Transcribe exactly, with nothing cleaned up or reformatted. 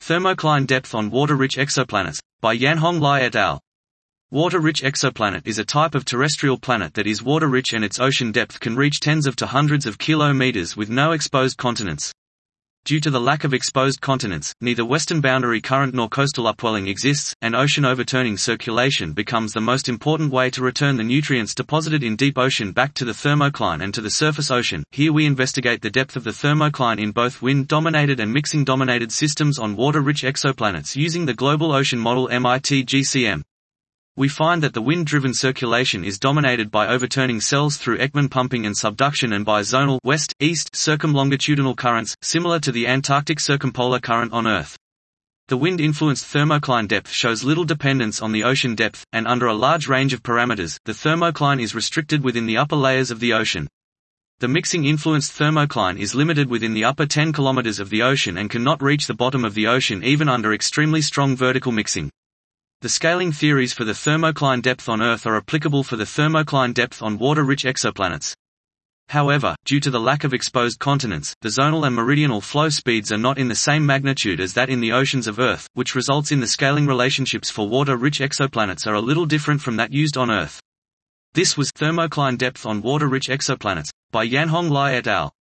Thermocline depth on water-rich exoplanets, by Yanhong Lai et al. Water-rich exoplanet is a type of terrestrial planet that is water-rich and its ocean depth can reach tens of to hundreds of kilometers with no exposed continents. Due to the lack of exposed continents, neither western boundary current nor coastal upwelling exists, and ocean overturning circulation becomes the most important way to return the nutrients deposited in deep ocean back to the thermocline and to the surface ocean. Here we investigate the depth of the thermocline in both wind-dominated and mixing-dominated systems on water-rich exoplanets using the Global Ocean Model M I T G C M. We find that the wind-driven circulation is dominated by overturning cells through Ekman pumping and subduction and by zonal west-east circumlongitudinal currents, similar to the Antarctic circumpolar current on Earth. The wind-influenced thermocline depth shows little dependence on the ocean depth, and under a large range of parameters, the thermocline is restricted within the upper layers of the ocean. The mixing-influenced thermocline is limited within the upper ten kilometers of the ocean and cannot reach the bottom of the ocean even under extremely strong vertical mixing. The scaling theories for the thermocline depth on Earth are applicable for the thermocline depth on water-rich exoplanets. However, due to the lack of exposed continents, the zonal and meridional flow speeds are not in the same magnitude as that in the oceans of Earth, which results in the scaling relationships for water-rich exoplanets are a little different from that used on Earth. This was Thermocline Depth on Water-Rich Exoplanets, by Yanhong Lai et al.